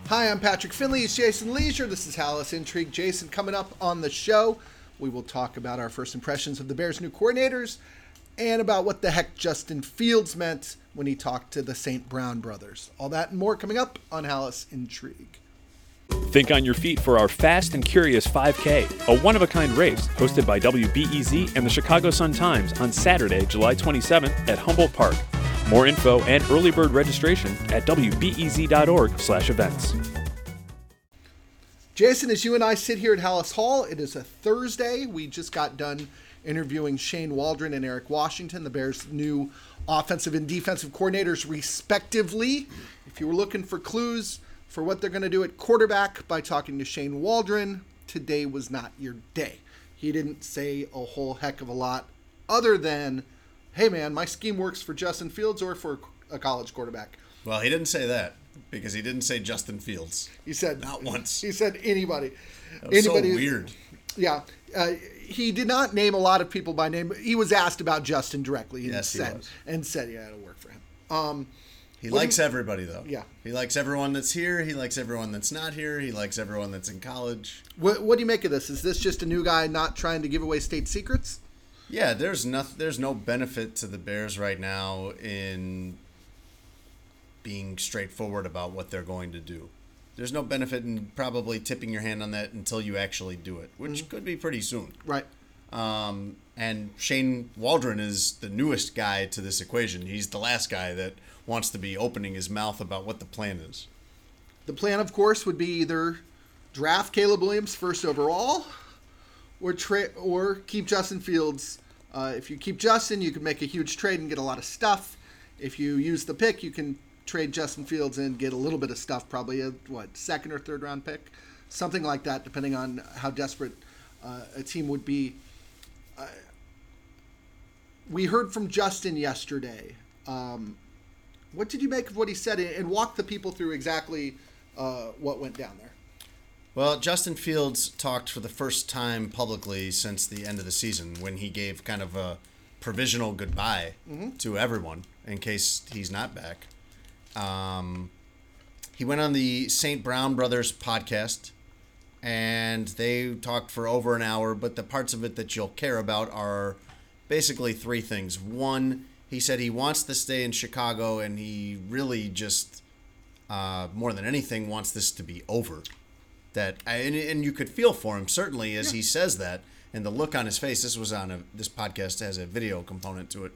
Hi, I'm Patrick Finley. It's Jason Leisure. This is Hallis Intrigue. Jason, coming up on the show, we will talk about our first impressions of the Bears' new coordinators and about what the heck Justin Fields meant when he talked to the St. Brown brothers. All that and more coming up on Hallis Intrigue. Think on your feet for our Fast and Curious 5K, a one-of-a-kind race hosted by WBEZ and the Chicago Sun-Times on Saturday, July 27th at Humboldt Park. More info and early bird registration at wbez.org/events. Jason, as you and I sit here at Hallis Hall, it is a Thursday. We just got done interviewing Shane Waldron and Eric Washington, the Bears' new offensive and defensive coordinators, respectively. If you were looking for clues for what they're going to do at quarterback by talking to Shane Waldron, today was not your day. He didn't say a whole heck of a lot other than, hey man, my scheme works for Justin Fields or for a college quarterback. Well, he didn't say that because he didn't say Justin Fields. He said not once. He said anybody. That was so weird. Yeah. He did not name a lot of people by name. He was asked about Justin directly. Yes, he was. And said, yeah, it'll work for him. He likes everybody, though. Yeah. He likes everyone that's here. He likes everyone that's not here. He likes everyone that's in college. What do you make of this? Is this just a new guy not trying to give away state secrets? Yeah, there's no benefit to the Bears right now in being straightforward about what they're going to do. There's no benefit in probably tipping your hand on that until you actually do it, which could be pretty soon. Right. And Shane Waldron is the newest guy to this equation. He's the last guy that wants to be opening his mouth about what the plan is. The plan, of course, would be either draft Caleb Williams first overall or keep Justin Fields. If you keep Justin, you can make a huge trade and get a lot of stuff. If you use the pick, you can trade Justin Fields and get a little bit of stuff, probably a second or third round pick, something like that, depending on how desperate a team would be. We heard from Justin yesterday. What did you make of what he said, and walk the people through exactly what went down there? Well, Justin Fields talked for the first time publicly since the end of the season when he gave kind of a provisional goodbye to everyone in case he's not back. He went on the St. Brown Brothers podcast, and they talked for over an hour, but the parts of it that you'll care about are basically three things. One, he said he wants to stay in Chicago, and he really just, more than anything, wants this to be over. And you could feel for him, certainly, as he says that, and the look on his face. This podcast has a video component to it.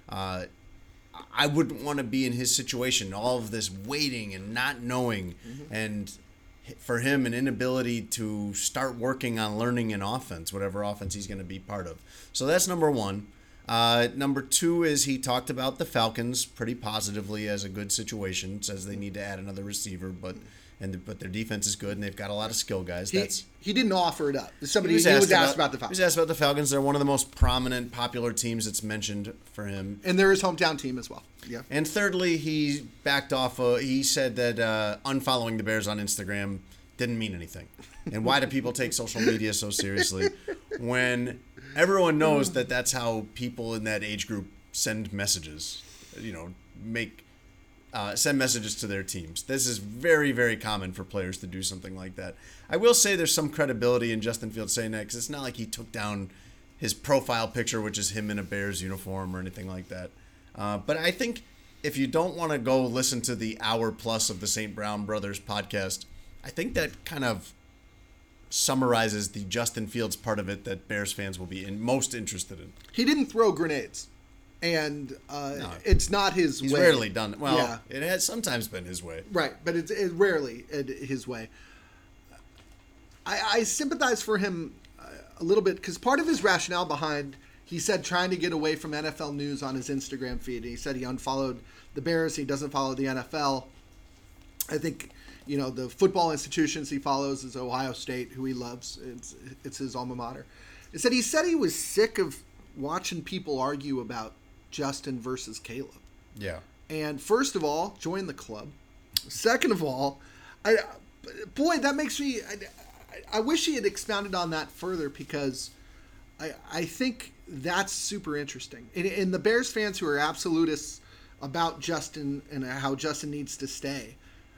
I wouldn't want to be in his situation, all of this waiting and not knowing, and for him, an inability to start working on learning an offense, whatever offense he's going to be part of. So that's number one. Number two is he talked about the Falcons pretty positively as a good situation. Says they need to add another receiver, but their defense is good and they've got a lot of skill guys. He didn't offer it up. He was asked about the Falcons. He was asked about the Falcons. They're one of the most prominent, popular teams that's mentioned for him. And they're his hometown team as well. Yeah. And thirdly, he backed off. He said that unfollowing the Bears on Instagram didn't mean anything. And why do people take social media so seriously when everyone knows that that's how people in that age group send messages? Send messages to their teams. This is very, very common for players to do something like that. I will say there's some credibility in Justin Fields saying that because it's not like he took down his profile picture, which is him in a Bears uniform or anything like that. But I think if you don't want to go listen to the hour plus of the St. Brown Brothers podcast, I think that kind of summarizes the Justin Fields part of it that Bears fans will be most interested in. He didn't throw grenades. And it's not his way. He's rarely done it. Well, yeah. It has sometimes been his way. Right, but it's rarely his way. I sympathize for him a little bit because part of his rationale behind, he said, trying to get away from NFL news on his Instagram feed. He said he unfollowed the Bears. He doesn't follow the NFL. I think, the football institutions he follows is Ohio State, who he loves. It's his alma mater. He said he was sick of watching people argue about Justin versus Caleb. Yeah. And first of all, join the club. Second of all, that makes me. I wish he had expounded on that further because I think that's super interesting. And the Bears fans who are absolutists about Justin and how Justin needs to stay,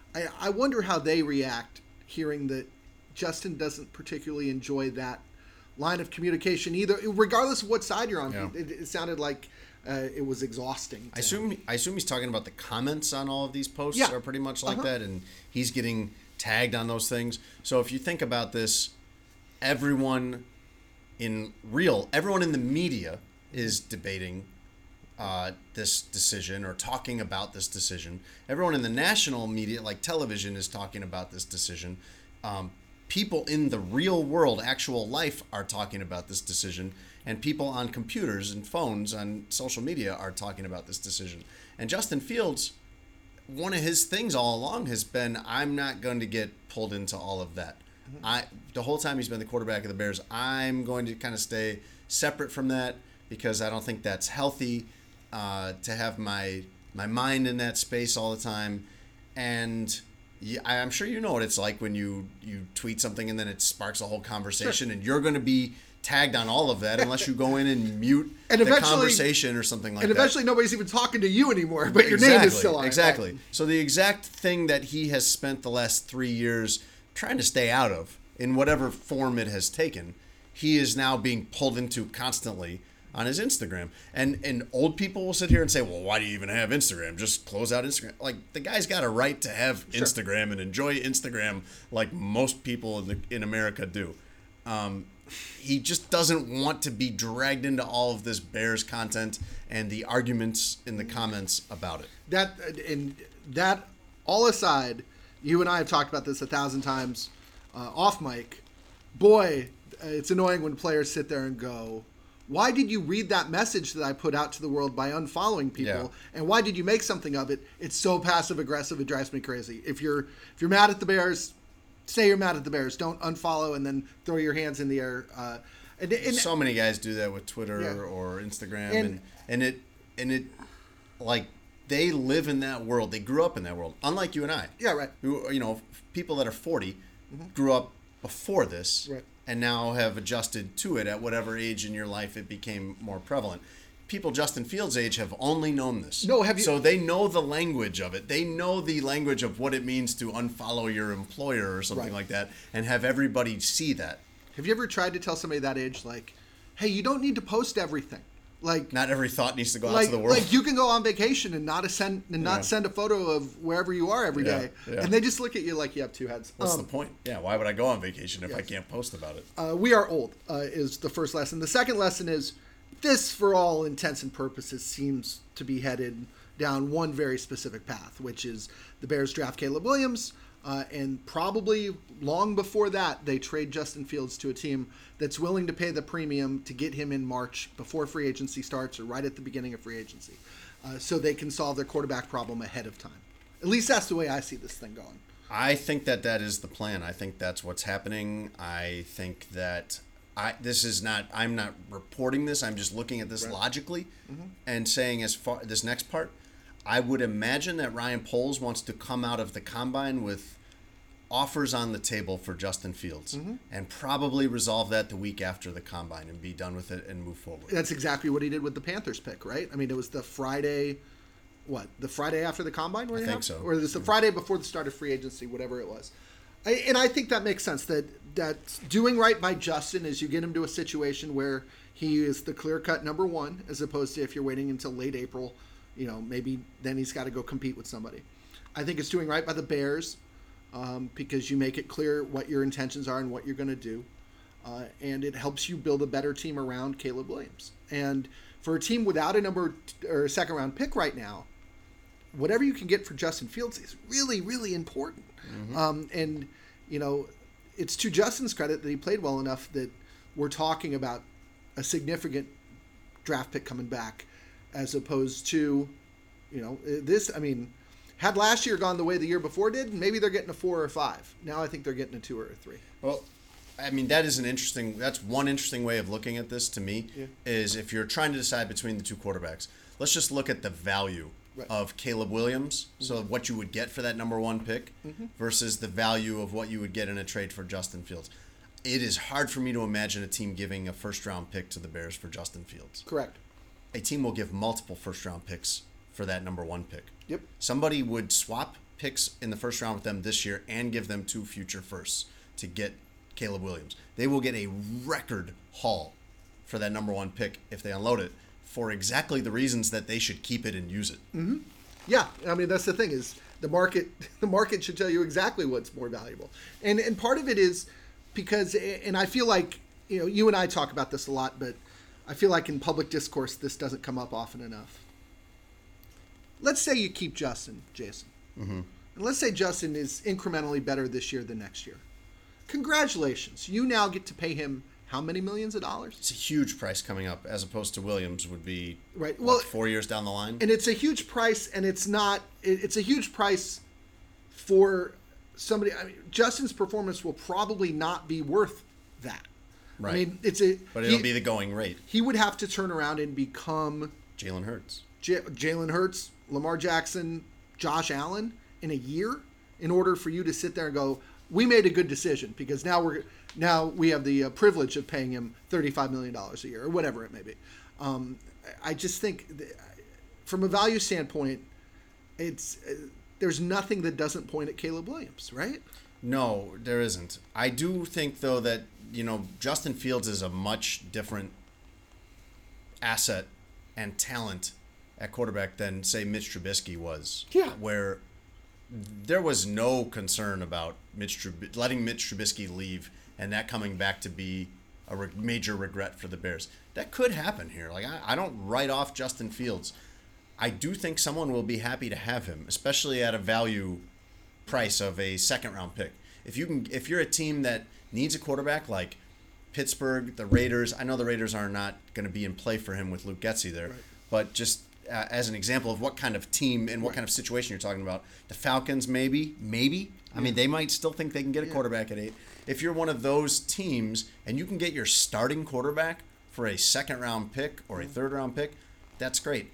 I wonder how they react hearing that Justin doesn't particularly enjoy that line of communication either, regardless of what side you're on. Yeah. It sounded like it was exhausting. I assume he's talking about the comments on all of these posts Yeah. are pretty much like that, and he's getting tagged on those things. So if you think about this, everyone in the media is debating this decision or talking about this decision. Everyone in the national media, like television, is talking about this decision. People in the real world, actual life, are talking about this decision. And people on computers and phones on social media are talking about this decision. And Justin Fields, one of his things all along has been, I'm not going to get pulled into all of that. The whole time he's been the quarterback of the Bears, I'm going to kind of stay separate from that because I don't think that's healthy to have my mind in that space all the time. And I'm sure you know what it's like when you tweet something and then it sparks a whole conversation, and you're going to be tagged on all of that unless you go in and mute the conversation or something like that. And eventually nobody's even talking to you anymore, but your name is still on it. Exactly. So the exact thing that he has spent the last 3 years trying to stay out of, in whatever form it has taken, he is now being pulled into constantly on his Instagram. And old people will sit here and say, well, why do you even have Instagram? Just close out Instagram. Like, the guy's got a right to have Instagram and enjoy Instagram like most people in America do. He just doesn't want to be dragged into all of this Bears content and the arguments in the comments about it. That all aside, you and I have talked about this 1,000 times off mic. Boy, it's annoying when players sit there and go, why did you read that message that I put out to the world by unfollowing people? Yeah. And why did you make something of it? It's so passive aggressive, it drives me crazy. If you're mad at the Bears, say you're mad at the Bears. Don't unfollow and then throw your hands in the air. And so many guys do that with Twitter or Instagram, and it like, they live in that world. They grew up in that world, unlike you and I. Yeah, right. Who, people that are 40 grew up before this, right, and now have adjusted to it at whatever age in your life it became more prevalent. People Justin Fields' age have only known this. No, have you? So they know the language of it. They know the language of what it means to unfollow your employer or something like that, and have everybody see that. Have you ever tried to tell somebody that age, like, hey, you don't need to post everything? Like, not every thought needs to go out to the world. Like, you can go on vacation and not send a photo of wherever you are every day, and they just look at you like you have two heads. What's the point? Yeah, why would I go on vacation if I can't post about it? We are old is the first lesson. The second lesson is this, for all intents and purposes, seems to be headed down one very specific path, which is the Bears draft Caleb Williams, and probably long before that, they trade Justin Fields to a team that's willing to pay the premium to get him in March before free agency starts or right at the beginning of free agency, so they can solve their quarterback problem ahead of time. At least that's the way I see this thing going. I think that is the plan. I think that's what's happening. I think that I'm not reporting this. I'm just looking at this logically and saying, as far this next part, I would imagine that Ryan Poles wants to come out of the combine with offers on the table for Justin Fields and probably resolve that the week after the combine and be done with it and move forward. That's exactly what he did with the Panthers pick, right? I mean, it was the Friday after the combine? I think so. Or it was the Friday before the start of free agency, whatever it was. And I think that makes sense, that doing right by Justin is you get him to a situation where he is the clear-cut number one, as opposed to if you're waiting until late April, maybe then he's got to go compete with somebody. I think it's doing right by the Bears because you make it clear what your intentions are and what you're going to do. And it helps you build a better team around Caleb Williams. And for a team without a second-round pick right now, whatever you can get for Justin Fields is really, really important. And it's to Justin's credit that he played well enough that we're talking about a significant draft pick coming back, as opposed to, this. I mean, had last year gone the way the year before did, maybe they're getting a 4 or 5. Now I think they're getting a 2 or a 3. Well, I mean, that's one interesting way of looking at this to me, is if you're trying to decide between the two quarterbacks, let's just look at the value of Caleb Williams, so what you would get for that number one pick versus the value of what you would get in a trade for Justin Fields. It is hard for me to imagine a team giving a first-round pick to the Bears for Justin Fields. Correct. A team will give multiple first-round picks for that number one pick. Yep. Somebody would swap picks in the first round with them this year and give them 2 future firsts to get Caleb Williams. They will get a record haul for that number 1 pick if they unload it for exactly the reasons that they should keep it and use it. Mm-hmm. Yeah, I mean, that's the thing is the market should tell you exactly what's more valuable. And part of it is because, and I feel like, you and I talk about this a lot, but I feel like in public discourse, this doesn't come up often enough. Let's say you keep Justin, Jason. Mm-hmm. And let's say Justin is incrementally better this year than next year. Congratulations. You now get to pay him how many millions of dollars? It's a huge price coming up, as opposed to Williams would be right. Well, 4 years down the line. And it's a huge price, and it's a huge price for somebody. I mean, Justin's performance will probably not be worth that. Right. I mean, but it'll be the going rate. He would have to turn around and become Jalen Hurts. Jalen Hurts, Lamar Jackson, Josh Allen in a year in order for you to sit there and go, we made a good decision because now we have the privilege of paying him $35 million a year or whatever it may be. I just think from a value standpoint, there's nothing that doesn't point at Caleb Williams, right? No, there isn't. I do think, though, that, Justin Fields is a much different asset and talent at quarterback than, say, Mitch Trubisky was. Yeah. Where there was no concern about letting Mitch Trubisky leave and that coming back to be a major regret for the Bears. That could happen here. Like, I don't write off Justin Fields. I do think someone will be happy to have him, especially at a value price of a second-round pick. If you're a team that needs a quarterback like Pittsburgh, the Raiders, I know the Raiders are not going to be in play for him with Luke Getsy there, right. But just as an example of what kind of team and what kind of situation you're talking about, the Falcons maybe. I mean, they might still think they can get a quarterback at 8. If you're one of those teams and you can get your starting quarterback for a second-round pick or a third-round pick, that's great.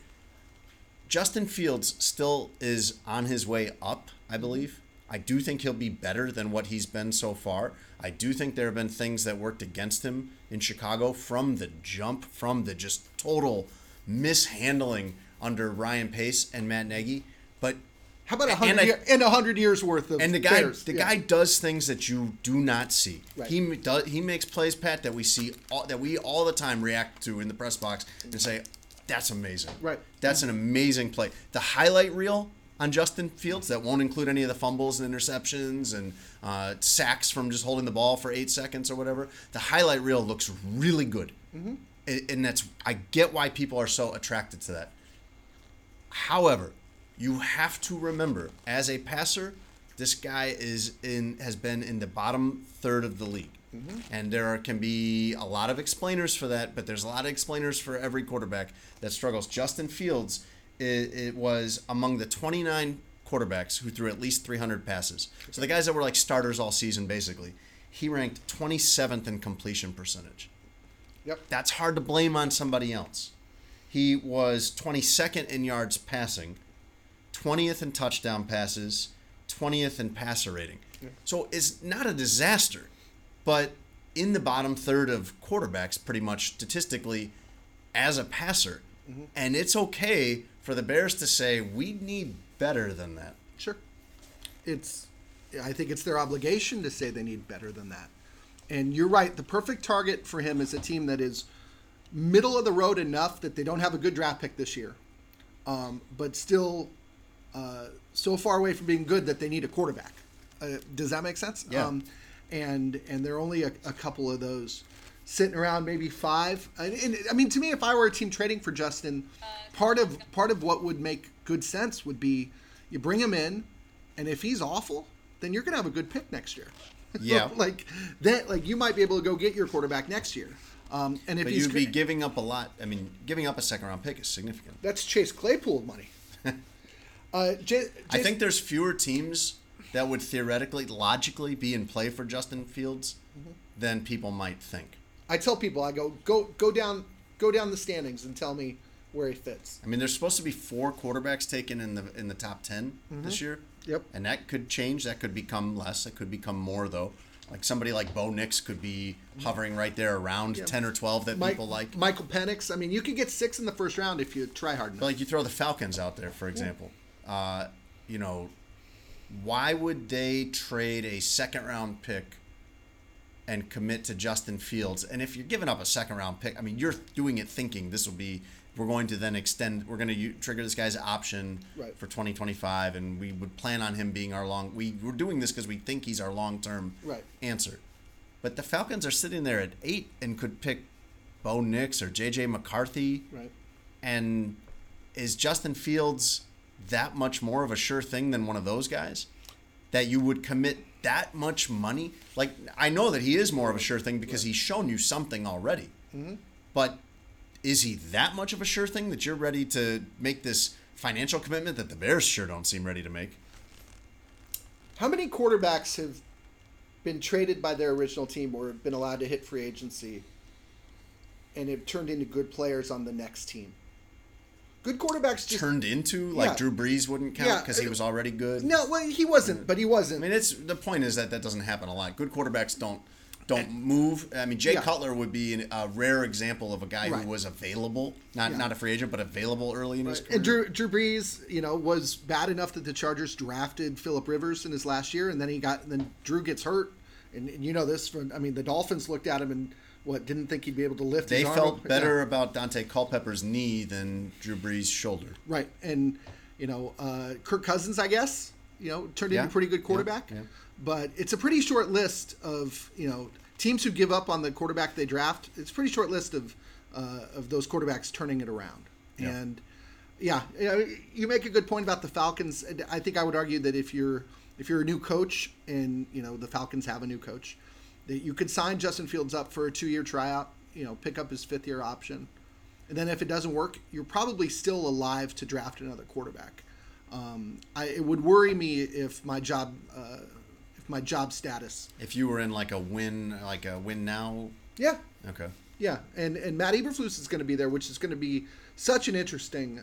Justin Fields still is on his way up, I believe. I do think he'll be better than what he's been so far. I do think there have been things that worked against him in Chicago from the jump, from the just total mishandling under Ryan Pace and Matt Nagy. But how about 100 years worth of and the guy Bears? Guy does things that you do not see. Right. He makes plays, Pat, that we all the time react to in the press box and say, that's amazing. Right. That's an amazing play. The highlight reel on Justin Fields that won't include any of the fumbles and interceptions and sacks from just holding the ball for 8 seconds or whatever. The highlight reel looks really good. Mm-hmm. And I get why people are so attracted to that. However, you have to remember, as a passer, this guy has been in the bottom third of the league. Mm-hmm. And there can be a lot of explainers for that, but there's a lot of explainers for every quarterback that struggles. Justin Fields, it was among the 29 quarterbacks who threw at least 300 passes. So the guys that were like starters all season, basically, he ranked 27th in completion percentage. Yep. That's hard to blame on somebody else. He was 22nd in yards passing, 20th in touchdown passes, 20th in passer rating. Yeah. So it's not a disaster, but in the bottom third of quarterbacks, pretty much statistically, as a passer. Mm-hmm. And it's okay for the Bears to say, we need better than that. Sure. I think it's their obligation to say they need better than that. And you're right. The perfect target for him is a team that is middle of the road enough that they don't have a good draft pick this year, but still so far away from being good that they need a quarterback. Does that make sense? Yeah. And there are only a couple of those sitting around, maybe 5. And I mean, to me, if I were a team trading for Justin, part of what would make good sense would be you bring him in, and if he's awful, then you're going to have a good pick next year. Yeah. like you might be able to go get your quarterback next year. And if but you'd be giving up a lot. I mean, giving up a second-round pick is significant. That's Chase Claypool money. I think there's fewer teams that would theoretically, logically be in play for Justin Fields than people might think. I tell people, I go down the standings and tell me where he fits. I mean, there's supposed to be 4 quarterbacks taken in the top 10 this year. Yep. And that could change. That could become less. It could become more, though. Like somebody like Bo Nix could be hovering right there around 10 or 12 that people like. Michael Penix. I mean, you could get 6 in the first round if you try hard enough. But like you throw the Falcons out there, for example. why would they trade a second-round pick and commit to Justin Fields? And if you're giving up a second-round pick, I mean, you're doing it thinking this will be, we're going to then extend, we're going to trigger this guy's option Right. for 2025, and we would plan on him being our we're doing this because we think he's our long-term Right. answer. But the Falcons are sitting there at 8 and could pick Bo Nix or J.J. McCarthy. Right. And is Justin Fields that much more of a sure thing than one of those guys that you would commit that much money? Like, I know that he is more of a sure thing because he's shown you something already. Mm-hmm. But is he that much of a sure thing that you're ready to make this financial commitment that the Bears sure don't seem ready to make? How many quarterbacks have been traded by their original team or been allowed to hit free agency and have turned into good players on the next team? Good quarterbacks just Turned into, like, Yeah. Drew Brees wouldn't count Yeah. because he was already good? No, well, he wasn't, but he wasn't. I mean, it's the point is that doesn't happen a lot. Good quarterbacks don't move. I mean, Jay Yeah. Cutler would be a rare example of a guy Right. who was available, not Yeah. not a free agent, but available early in his career. And Drew Brees, was bad enough that the Chargers drafted Phillip Rivers in his last year, and then Drew gets hurt, and you know this from. I mean, the Dolphins looked at him and didn't think he'd be able to lift. They his arm felt up. better Yeah. about Dante Culpepper's knee than Drew Brees' shoulder. Right, and Kirk Cousins, I guess, turned into a pretty good quarterback. Yeah. But it's a pretty short list of teams who give up on the quarterback they draft. It's a pretty short list of those quarterbacks turning it around. Yeah. And you make a good point about the Falcons. I think I would argue that if you're a new coach and the Falcons have a new coach, that you could sign Justin Fields up for a 2-year tryout. Pick up his 5th-year option. And then if it doesn't work, you're probably still alive to draft another quarterback. It would worry me if my job status. If you were in like a win now. Yeah, Okay. yeah, and Matt Eberflus is going to be there, which is going to be such an interesting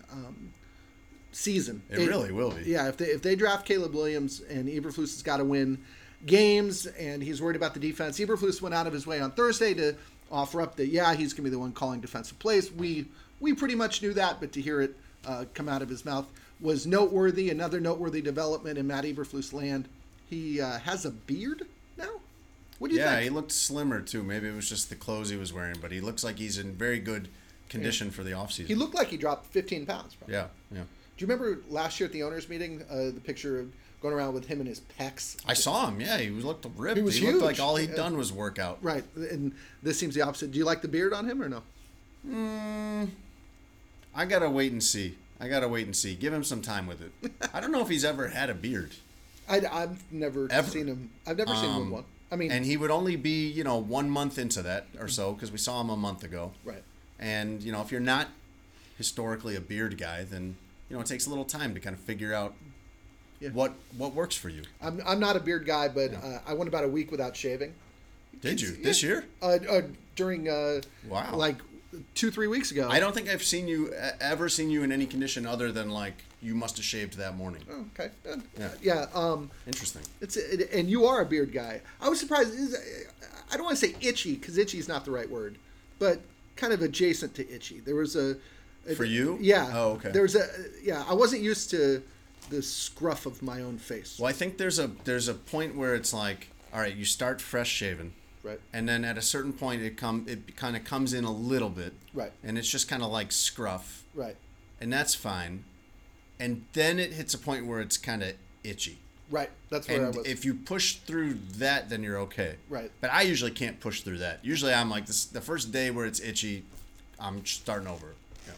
season. It really will be. Yeah, if they draft Caleb Williams and Eberflus has got to win games and he's worried about the defense. Eberflus went out of his way on Thursday to offer up that he's going to be the one calling defensive plays. We pretty much knew that, but to hear it come out of his mouth was noteworthy. Another noteworthy development in Matt Eberflus land. He has a beard now. What do you think? Yeah, he looked slimmer too. Maybe it was just the clothes he was wearing, but he looks like he's in very good condition for the offseason. He looked like he dropped 15 pounds. Probably. Yeah. Do you remember last year at the owners' meeting, the picture of going around with him and his pecs? I saw him. Yeah, he looked ripped. He was looked huge. like all he'd done was work out. Right, and this seems the opposite. Do you like the beard on him or no? I gotta wait and see. Give him some time with it. I don't know if he's ever had a beard. I've never Ever. seen him. I've never seen him with one. I mean, And he would only be, 1 month into that or so because we saw him a month ago. right. And, if you're not historically a beard guy, then, it takes a little time to kind of figure out Yeah. what works for you. I'm not a beard guy, but I went about a week without shaving. Did you? This year? During Wow. like 2-3 weeks ago. I don't think I've ever seen you in any condition other than, like, you must have shaved that morning. Oh, okay. Yeah. Yeah. Interesting. And you are a beard guy. I was surprised. I don't want to say itchy because itchy is not the right word, but kind of adjacent to itchy. There was For you? Yeah. Oh, okay. There was I wasn't used to the scruff of my own face. Well, I think there's a point where it's like, all right, you start fresh shaven. Right. And then at a certain point, it kind of comes in a little bit. Right. And it's just kind of like scruff. Right. And that's fine. And then it hits a point where it's kind of itchy. Right. That's where I And was. if you push through that, then you're okay. Right. But I usually can't push through that. Usually I'm like, the first day where it's itchy, I'm starting over. Yeah.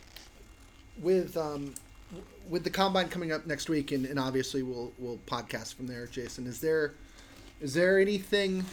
With the combine coming up next week, and obviously we'll podcast from there, Jason. Is there anything?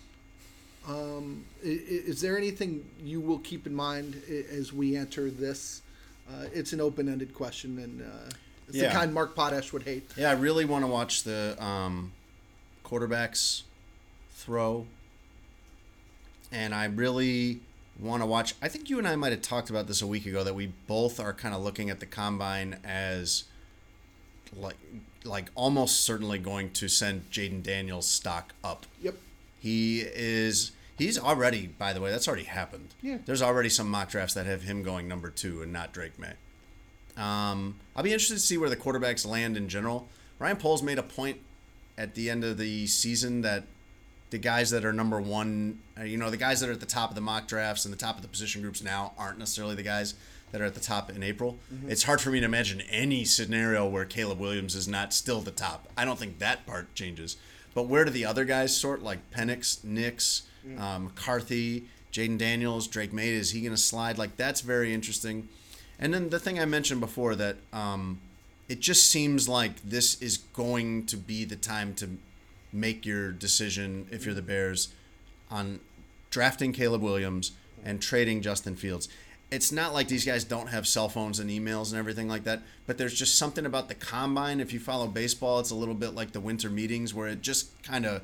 Is there anything you will keep in mind as we enter this? It's an open-ended question, and it's the kind Mark Potash would hate. Yeah, I really want to watch the quarterbacks throw, and I really want to watch. I think you and I might have talked about this a week ago that we both are kind of looking at the combine as like almost certainly going to send Jaden Daniels' stock up. Yep. He's already, by the way, that's already happened. Yeah. There's already some mock drafts that have him going number 2 and not Drake May. I'll be interested to see where the quarterbacks land in general. Ryan Poles made a point at the end of the season that the guys that are number one, the guys that are at the top of the mock drafts and the top of the position groups now aren't necessarily the guys that are at the top in April. Mm-hmm. It's hard for me to imagine any scenario where Caleb Williams is not still the top. I don't think that part changes. But where do the other guys sort, like Penix, Nix, McCarthy, Jaden Daniels, Drake May? Is he going to slide? Like, that's very interesting. And then the thing I mentioned before that it just seems like this is going to be the time to make your decision, if you're the Bears, on drafting Caleb Williams and trading Justin Fields. It's not like these guys don't have cell phones and emails and everything like that, but there's just something about the combine. If you follow baseball, it's a little bit like the winter meetings where it just kind of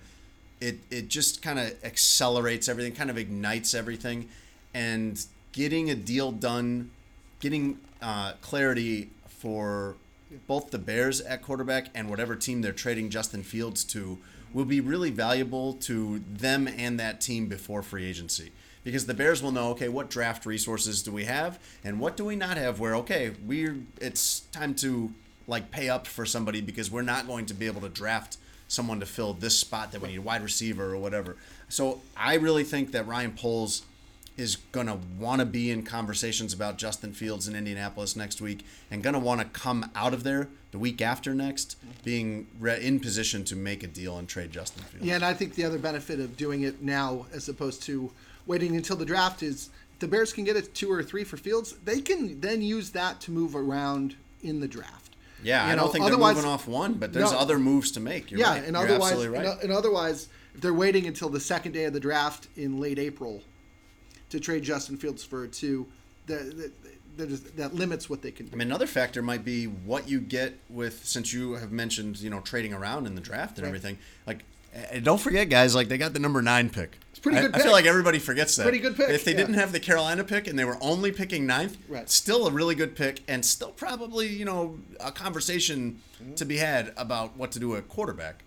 accelerates everything, kind of ignites everything, and getting a deal done, getting clarity for both the Bears at quarterback and whatever team they're trading Justin Fields to will be really valuable to them and that team before free agency. Because the Bears will know, okay, what draft resources do we have and what do we not have where, okay, it's time to pay up for somebody because we're not going to be able to draft someone to fill this spot that we need, wide receiver or whatever. So I really think that Ryan Poles is going to want to be in conversations about Justin Fields in Indianapolis next week and going to want to come out of there the week after next being in position to make a deal and trade Justin Fields. Yeah, and I think the other benefit of doing it now as opposed to waiting until the draft is if the Bears can get a 2 or 3 for Fields, they can then use that to move around in the draft. Yeah, I don't think they're moving off one, but there's other moves to make. You're right. You're absolutely right. And otherwise, if they're waiting until the second day of the draft in late April to trade Justin Fields for a 2, that limits what they can do. I mean, another factor might be what you get with, since you have mentioned, trading around in the draft and everything. And don't forget, guys, they got the number 9 pick. It's a pretty good pick. I feel like everybody forgets that. Pretty good pick. If they didn't have the Carolina pick and they were only picking 9th, still a really good pick and still probably, a conversation to be had about what to do at quarterback.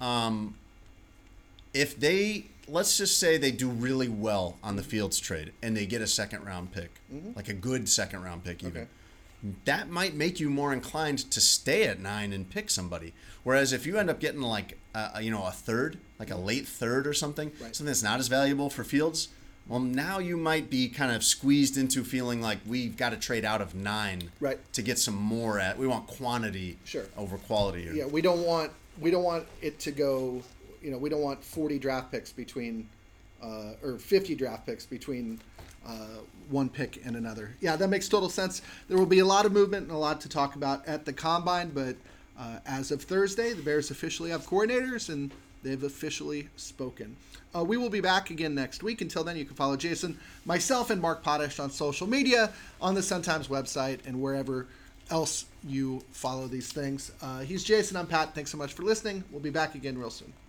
If let's just say they do really well on the Fields trade and they get a second-round pick, like a good second-round pick even. Okay. That might make you more inclined to stay at 9 and pick somebody. Whereas if you end up getting a third, like a late third or something, something that's not as valuable for Fields, well, now you might be kind of squeezed into feeling like we've got to trade out of 9 to get some more we want quantity over quality. Yeah, we don't want it to go, we don't want 40 draft picks between, or 50 draft picks between one pick and another. Yeah, that makes total sense. There will be a lot of movement and a lot to talk about at the Combine, but as of Thursday, the Bears officially have coordinators, and they've officially spoken. We will be back again next week. Until then, you can follow Jason, myself, and Mark Potash on social media, on the Sun-Times website, and wherever else you follow these things. He's Jason. I'm Pat. Thanks so much for listening. We'll be back again real soon.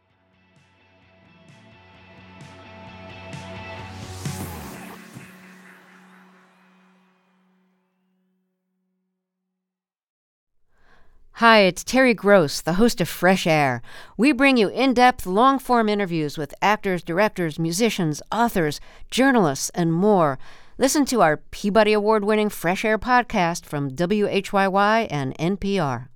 Hi, it's Terry Gross, the host of Fresh Air. We bring you in-depth, long-form interviews with actors, directors, musicians, authors, journalists, and more. Listen to our Peabody Award-winning Fresh Air podcast from WHYY and NPR.